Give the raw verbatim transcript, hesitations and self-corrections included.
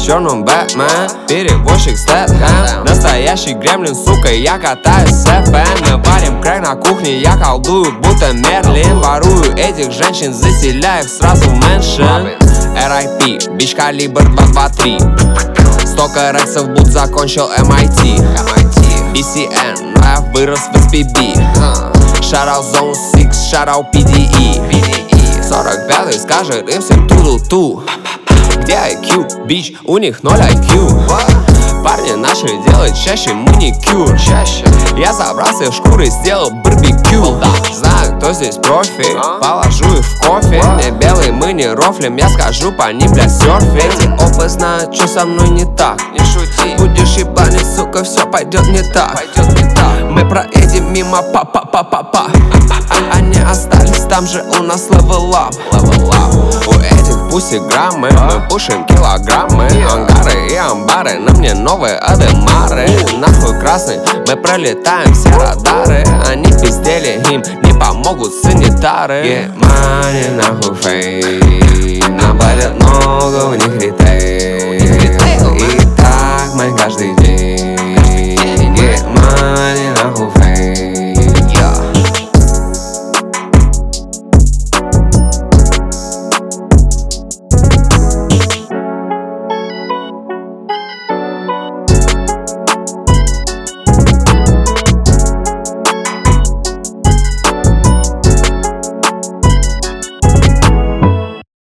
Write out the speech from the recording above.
черном Бэтмен, перевозчик Стэтхэм. Настоящий гремлин, сука, я катаюсь с эф эм. Мы варим крэк на кухне, я колдую, будто Мерлин. Ворую этих женщин, заселяю их сразу в мэншн. эр ай пи, бич калибр два два три. Столько рексов, будь закончил эм ай ти. би си эн, но я вырос в эс пи би. Shoutout Zone шесть, shoutout пи ди и. сорок пятый скажет им всем ту-ду-ту. Где ай кью, бич, у них ноль ай кью. Парни начали делать чаще маникюр. Чаще. Я забрался в шкуры, сделал барбекю. Знаю, кто здесь профи, положу их в кофе. Не белый, мы не рофлим, я скажу по ним, бля, серфи. Эти опы знают, что со мной не так. Не шути, будешь ебанить, сука, все пойдет не так. Пойдет не так. Мы проедем мимо па-па-па-па-па. Они остались там же, у нас level up. У этих пуси граммы, мы пушим килограммы. Ангары и амбары, на мне новые адемары. Нахуй красный, мы пролетаем все радары. Они пиздели, им не помогут санитары. Get money, нахуй фейм. Нам платят много, у них ритейл. И так мы каждый